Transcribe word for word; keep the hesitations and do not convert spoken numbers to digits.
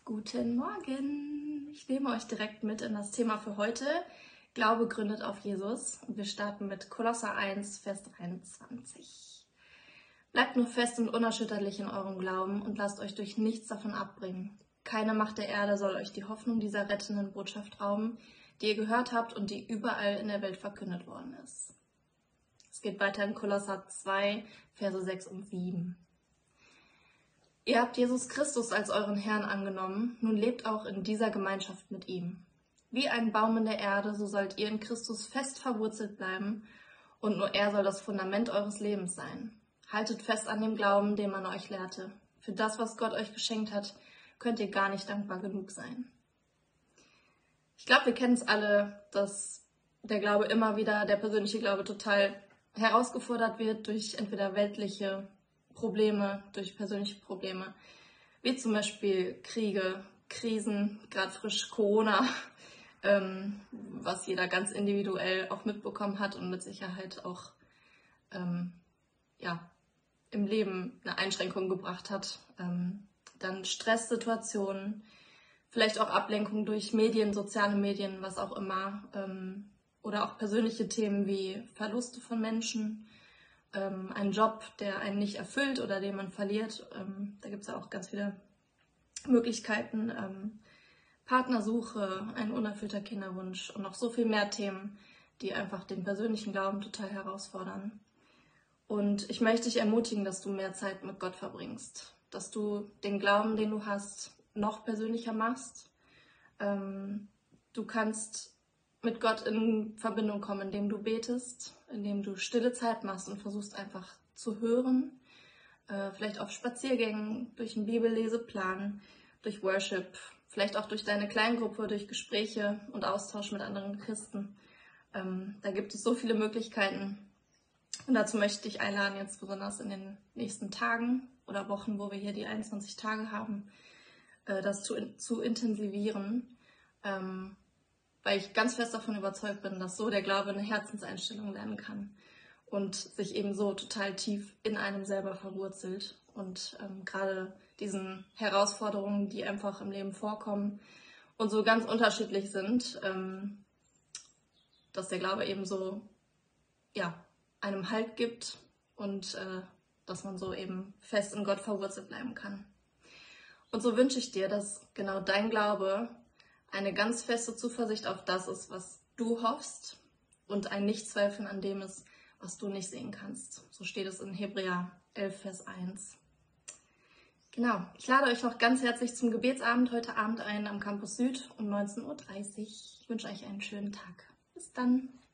Guten Morgen! Ich nehme euch direkt mit in das Thema für heute. Glaube gründet auf Jesus. Und wir starten mit Kolosser eins, Vers dreiundzwanzig. Bleibt nur fest und unerschütterlich in eurem Glauben und lasst euch durch nichts davon abbringen. Keine Macht der Erde soll euch die Hoffnung dieser rettenden Botschaft rauben, die ihr gehört habt und die überall in der Welt verkündet worden ist. Es geht weiter in Kolosser zwei, Verse sechs und sieben. Ihr habt Jesus Christus als euren Herrn angenommen, nun lebt auch in dieser Gemeinschaft mit ihm. Wie ein Baum in der Erde, so sollt ihr in Christus fest verwurzelt bleiben und nur er soll das Fundament eures Lebens sein. Haltet fest an dem Glauben, den man euch lehrte. Für das, was Gott euch geschenkt hat, könnt ihr gar nicht dankbar genug sein. Ich glaube, wir kennen es alle, dass der Glaube immer wieder, der persönliche Glaube total herausgefordert wird durch entweder weltliche Probleme, durch persönliche Probleme, wie zum Beispiel Kriege, Krisen, gerade frisch Corona, ähm, was jeder ganz individuell auch mitbekommen hat und mit Sicherheit auch ähm, ja, im Leben eine Einschränkung gebracht hat. Ähm, dann Stresssituationen, vielleicht auch Ablenkung durch Medien, soziale Medien, was auch immer, ähm, oder auch persönliche Themen wie Verluste von Menschen, ein Job, der einen nicht erfüllt oder den man verliert. Da gibt es ja auch ganz viele Möglichkeiten. Partnersuche, ein unerfüllter Kinderwunsch und noch so viel mehr Themen, die einfach den persönlichen Glauben total herausfordern. Und ich möchte dich ermutigen, dass du mehr Zeit mit Gott verbringst, dass du den Glauben, den du hast, noch persönlicher machst. Du kannst mit Gott in Verbindung kommen, indem du betest, indem du stille Zeit machst und versuchst einfach zu hören, äh, vielleicht auf Spaziergängen, durch einen Bibelleseplan, durch Worship, vielleicht auch durch deine Kleingruppe, durch Gespräche und Austausch mit anderen Christen. Ähm, da gibt es so viele Möglichkeiten und dazu möchte ich einladen, jetzt besonders in den nächsten Tagen oder Wochen, wo wir hier die einundzwanzig Tage haben, äh, das zu, zu intensivieren. Ähm, weil ich ganz fest davon überzeugt bin, dass so der Glaube eine Herzenseinstellung lernen kann und sich eben so total tief in einem selber verwurzelt. Und ähm, gerade diesen Herausforderungen, die einfach im Leben vorkommen und so ganz unterschiedlich sind, ähm, dass der Glaube eben so ja, einem Halt gibt und äh, dass man so eben fest in Gott verwurzelt bleiben kann. Und so wünsche ich dir, dass genau dein Glaube eine ganz feste Zuversicht auf das ist, was du hoffst und ein Nichtzweifeln an dem ist, was du nicht sehen kannst. So steht es in Hebräer elf, Vers eins. Genau, ich lade euch noch ganz herzlich zum Gebetsabend heute Abend ein am Campus Süd um neunzehn Uhr dreißig. Ich wünsche euch einen schönen Tag. Bis dann.